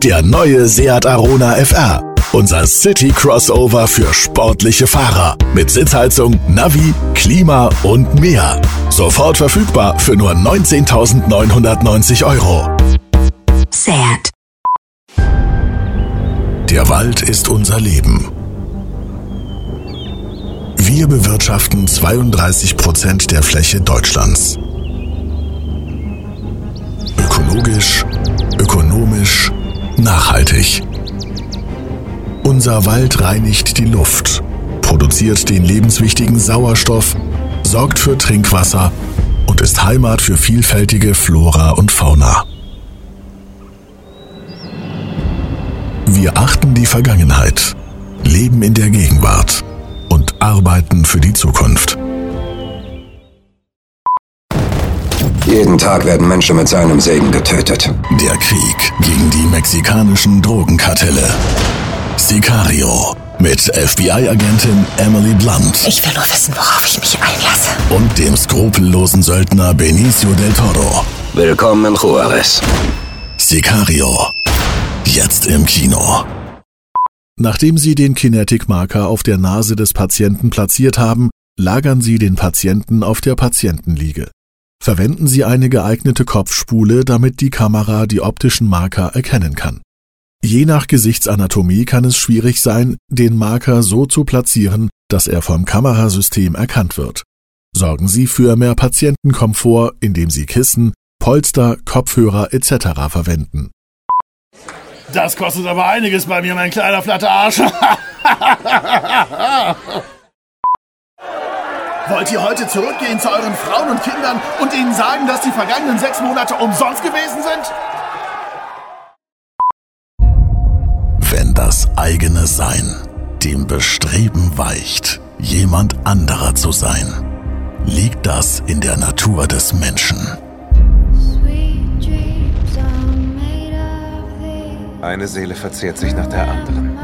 Der neue Seat Arona FR. Unser City-Crossover für sportliche Fahrer. Mit Sitzheizung, Navi, Klima und mehr. Sofort verfügbar für nur 19.990 €. Seat. Der Wald ist unser Leben. Wir bewirtschaften 32% der Fläche Deutschlands. Ökologisch, ökonomisch, nachhaltig. Unser Wald reinigt die Luft, produziert den lebenswichtigen Sauerstoff, sorgt für Trinkwasser und ist Heimat für vielfältige Flora und Fauna. Wir achten die Vergangenheit, leben in der Gegenwart und arbeiten für die Zukunft. Jeden Tag werden Menschen mit seinem Segen getötet. Der Krieg gegen die mexikanischen Drogenkartelle. Sicario mit FBI-Agentin Emily Blunt. Ich will nur wissen, worauf ich mich einlasse. Und dem skrupellosen Söldner Benicio del Toro. Willkommen in Juarez. Sicario. Jetzt im Kino. Nachdem Sie den Kinetic-Marker auf der Nase des Patienten platziert haben, lagern Sie den Patienten auf der Patientenliege. Verwenden Sie eine geeignete Kopfspule, damit die Kamera die optischen Marker erkennen kann. Je nach Gesichtsanatomie kann es schwierig sein, den Marker so zu platzieren, dass er vom Kamerasystem erkannt wird. Sorgen Sie für mehr Patientenkomfort, indem Sie Kissen, Polster, Kopfhörer etc. verwenden. Das kostet aber einiges bei mir, mein kleiner flatter Arsch. Wollt ihr heute zurückgehen zu euren Frauen und Kindern und ihnen sagen, dass die vergangenen 6 Monate umsonst gewesen sind? Wenn das eigene Sein dem Bestreben weicht, jemand anderer zu sein, liegt das in der Natur des Menschen. Eine Seele verzehrt sich nach der anderen.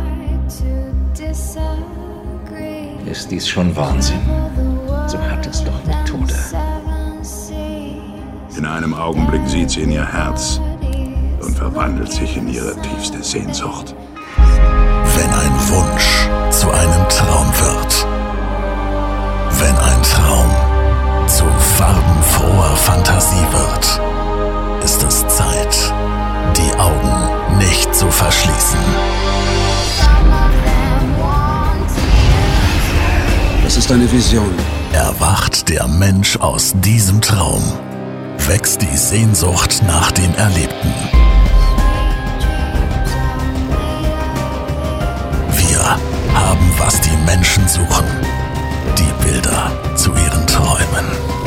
Ist dies schon Wahnsinn? So hat es doch Methode. In einem Augenblick sieht sie in ihr Herz und verwandelt sich in ihre tiefste Sehnsucht. Wenn ein Wunsch zu einem Traum wird. Wenn ein Traum zu farbenfroher Fantasie wird, ist es Zeit, die Augen nicht zu verschließen. Das ist eine Vision. Erwacht der Mensch aus diesem Traum, wächst die Sehnsucht nach dem Erlebten. Wir haben, was die Menschen suchen, die Bilder zu ihren Träumen.